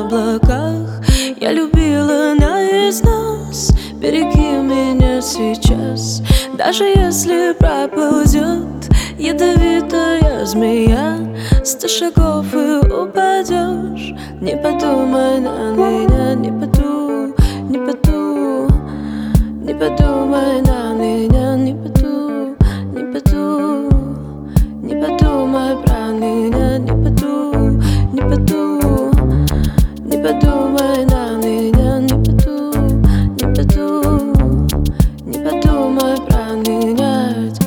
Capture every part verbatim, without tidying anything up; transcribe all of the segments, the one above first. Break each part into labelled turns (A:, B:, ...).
A: облаках. Я любила наизнос, береги меня сейчас. Даже если проползет ядовитая змея, сто шагов и упадешь. Не подумай на меня, не поду, не поду. Не подумай на меня, не поду, не поду. Не подумай про меня, не поду, не поду. Не подумай на меня, не поду, не поду. Не подумай про меня.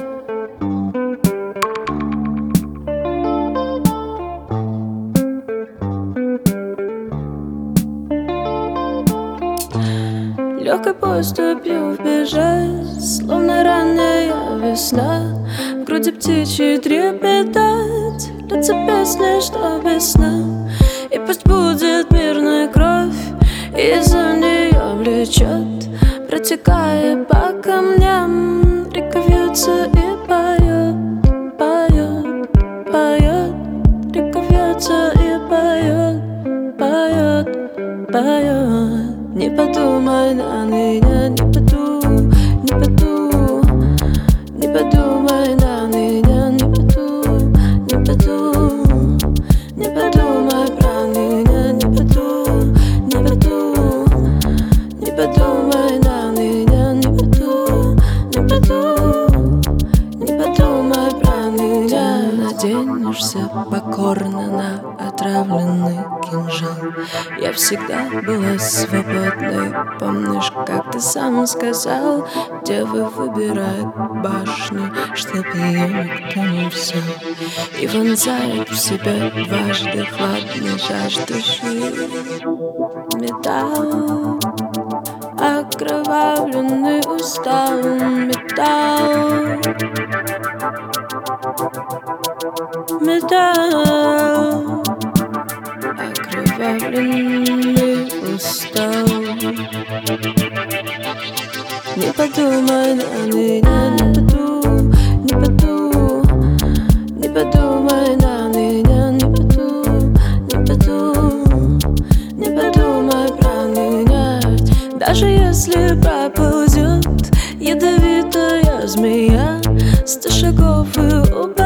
A: Легкой поступью вбежать, словно ранняя весна. В груди птичьи трепетать, льется песня, что весна. И пусть будет мирная кровь, и за нее влечет, протекая по камням, река вьется и поет, поет, поет. Река вьется и поет, поет, поет. Не подумай на меня, не поду, не поду. Не подумай на меня, не поду, не поду. Не подумай про меня, не поду, не поду. Не подумай на меня, не поду, не поду. Не подумай про меня. Наденешься покорно на отравленный кинжал. Я всегда была свободной. Помнишь, как ты сам сказал, девы выбирают башню, чтоб ее никто не взял. И вонзает в себя дважды хладной жаждущий металл. Окровавленный усталый металл. Металл. Окровавленный устал. Не подумай на меня, не поду, не поду. Не подумай на меня, не поду, не поду. Не подумай про меня. Даже если проползет ядовитая змея, сто шагов и упадет.